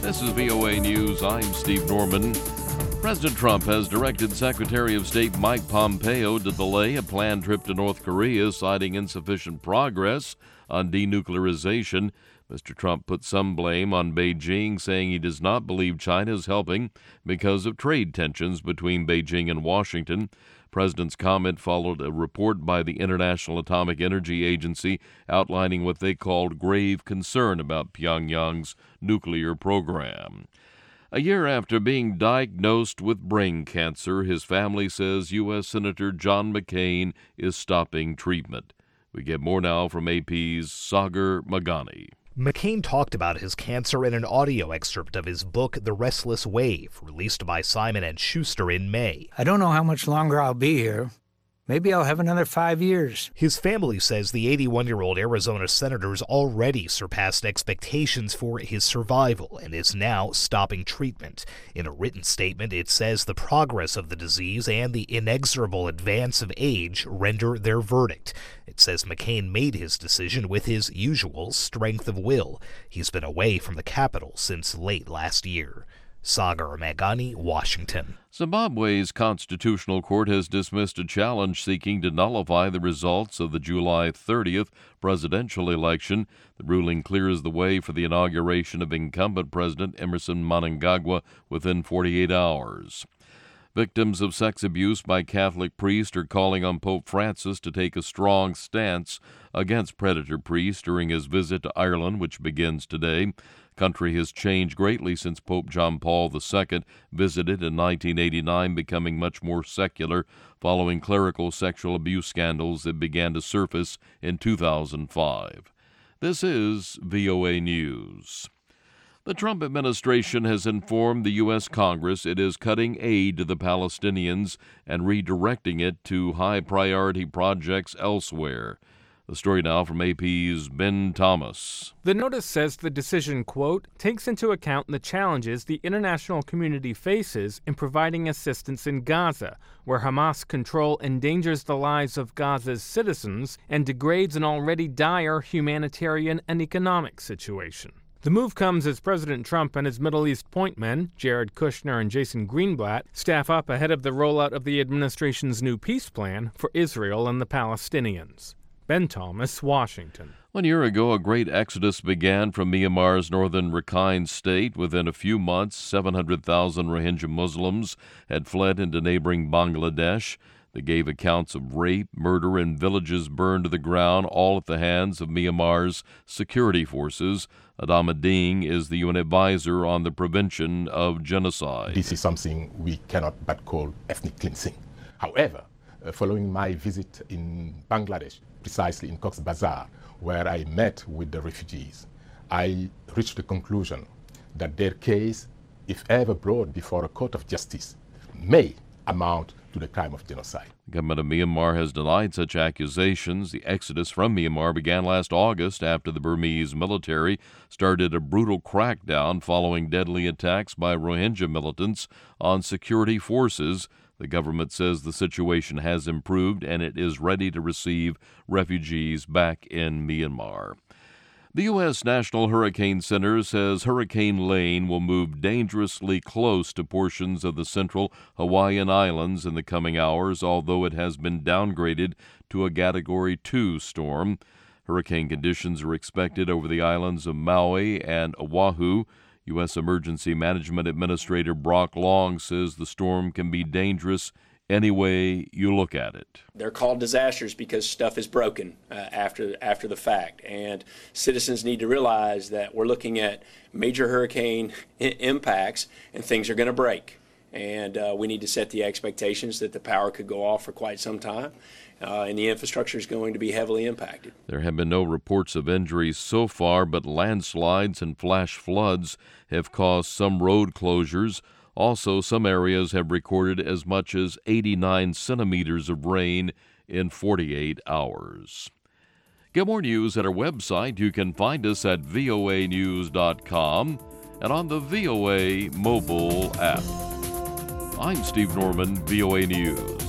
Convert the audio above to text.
This is VOA News. I'm Steve Norman. President Trump has directed Secretary of State Mike Pompeo to delay a planned trip to North Korea, citing insufficient progress on denuclearization. Mr. Trump put some blame on Beijing, saying he does not believe China is helping because of trade tensions between Beijing and Washington. President's comment followed a report by the International Atomic Energy Agency outlining what they called grave concern about Pyongyang's nuclear program. A year after being diagnosed with brain cancer, his family says U.S. Senator John McCain is stopping treatment. We get more now from AP's Sagar Magani. McCain talked about his cancer in an audio excerpt of his book, The Restless Wave, released by Simon & Schuster in May. I don't know how much longer I'll be here. Maybe I'll have another 5 years. His family says the 81-year-old Arizona senator's already surpassed expectations for his survival and is now stopping treatment. In a written statement, it says the progress of the disease and the inexorable advance of age render their verdict. It says McCain made his decision with his usual strength of will. He's been away from the Capitol since late last year. Sagar Magani, Washington. Zimbabwe's Constitutional Court has dismissed a challenge seeking to nullify the results of the July 30th presidential election. The ruling clears the way for the inauguration of incumbent President Emmerson Mnangagwa within 48 hours. Victims of sex abuse by Catholic priests are calling on Pope Francis to take a strong stance against predator priests during his visit to Ireland, which begins today. The country has changed greatly since Pope John Paul II visited in 1989, becoming much more secular following clerical sexual abuse scandals that began to surface in 2005. This is VOA News. The Trump administration has informed the U.S. Congress it is cutting aid to the Palestinians and redirecting it to high-priority projects elsewhere. The story now from AP's Ben Thomas. The notice says the decision, quote, takes into account the challenges the international community faces in providing assistance in Gaza, where Hamas control endangers the lives of Gaza's citizens and degrades an already dire humanitarian and economic situation. The move comes as President Trump and his Middle East point men, Jared Kushner and Jason Greenblatt, staff up ahead of the rollout of the administration's new peace plan for Israel and the Palestinians. Ben Thomas, Washington. 1 year ago, a great exodus began from Myanmar's northern Rakhine state. Within a few months, 700,000 Rohingya Muslims had fled into neighboring Bangladesh. They gave accounts of rape, murder, and villages burned to the ground, all at the hands of Myanmar's security forces. Adama Ding is the UN advisor on the prevention of genocide. This is something we cannot but call ethnic cleansing. However, following my visit in Bangladesh, precisely in Cox's Bazar, where I met with the refugees, I reached the conclusion that their case, if ever brought before a court of justice, may amount to the crime of genocide. The government of Myanmar has denied such accusations. The exodus from Myanmar began last August after the Burmese military started a brutal crackdown following deadly attacks by Rohingya militants on security forces. The government says the situation has improved and it is ready to receive refugees back in Myanmar. The U.S. National Hurricane Center says Hurricane Lane will move dangerously close to portions of the central Hawaiian Islands in the coming hours, although it has been downgraded to a Category 2 storm. Hurricane conditions are expected over the islands of Maui and Oahu. U.S. Emergency Management Administrator Brock Long says the storm can be dangerous any way you look at it. They're called disasters because stuff is broken after the fact, and citizens need to realize that we're looking at major hurricane impacts and things are going to break. And we need to set the expectations that the power could go off for quite some time, and the infrastructure is going to be heavily impacted. There have been no reports of injuries so far, but landslides and flash floods have caused some road closures. Also, some areas have recorded as much as 89 centimeters of rain in 48 hours. Get more news at our website. You can find us at voanews.com and on the VOA mobile app. I'm Steve Norman, VOA News.